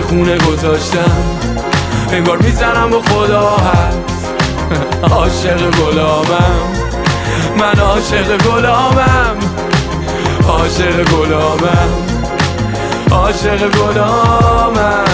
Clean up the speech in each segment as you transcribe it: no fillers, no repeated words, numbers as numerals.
خونه گذاشتم، انگار میزنم با خدا هست. عاشق گلامم، من عاشق گلامم، عاشق گلامم، عاشق گلامم.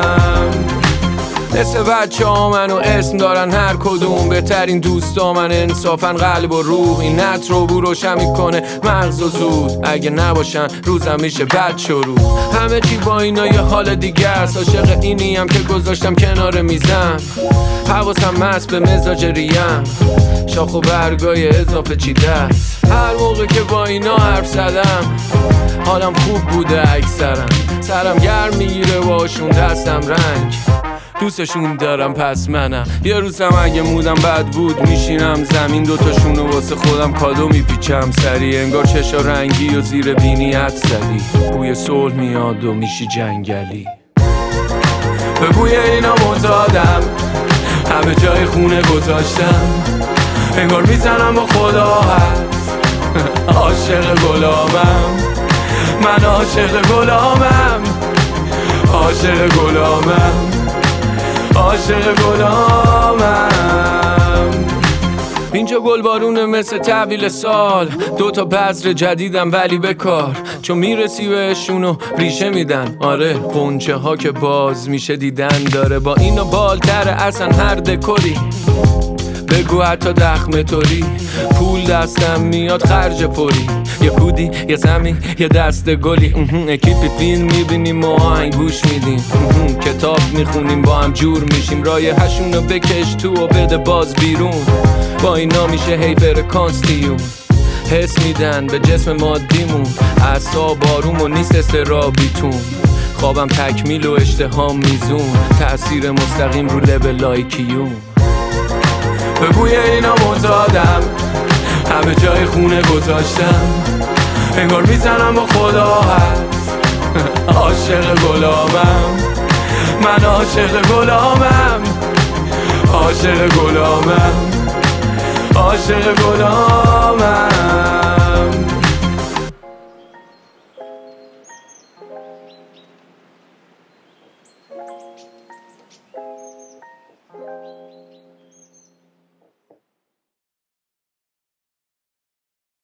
مثل بچه ها منو اسم دارن هر کدوم، بهترین دوستا من انصافن قلب و روح. این نت رو بو روشن میکنه مغز و زود، اگه نباشن روزم میشه بد شروع. همه چی با اینا یه حال دیگه است، عاشق اینیم که گذاشتم کنار میزم. حواسم مست به مزاج ریم، شاخ و برگای اضافه چیده است. هر موقع که با اینا حرف زدم حالم خوب بوده اکثرم، سرم گرم میگیره باشون دستم رنگ، دوستشون دارم پس منم. یه روزم اگه مودم بد بود میشینم زمین، دوتاشونو واسه خودم کادو میپیچم سریع، انگار چشا رنگی و زیر بینی حد زدی، بوی صلح میاد و میشی جنگلی. به بوی اینا معتادم، همه جای خونه گذاشتم، انگار میزنم با خدا هست. عاشق گلامم، من عاشق گلامم، عاشق گلامم، عاشق گلامم. اینجا گلبارونه مثل تحویل سال، دوتا بذر جدیدم ولی بکار، چون میرسی بهشونو ریشه میدن. آره قنچه ها که باز میشه دیدن داره، با اینو بالتره اصلا هر دکوری. بگو حتی دخمه توری، پول دستم میاد خرج پری، یه کودی یه زمین یه دست گلی. اکیپی فیلم میبینیم و آهنگ گوش میدیم، کتاب میخونیم با هم جور میشیم، رایحه‌شونو بکش تو و بده باز بیرون. با اینا میشه هی فرکانسیون، حس میدن به جسم مادیمون، اعصاب آروم و نیست استرابیتون. خوابم تکمیل و اشتهام میزون، تأثیر مستقیم رو لب لایکیون. به بوی اینا معتادم، همه جای خونه گذاشتم، انگار میزنم با خدا هست. عاشق گلامم، من عاشق گلامم، عاشق گلامم، عاشق گلامم.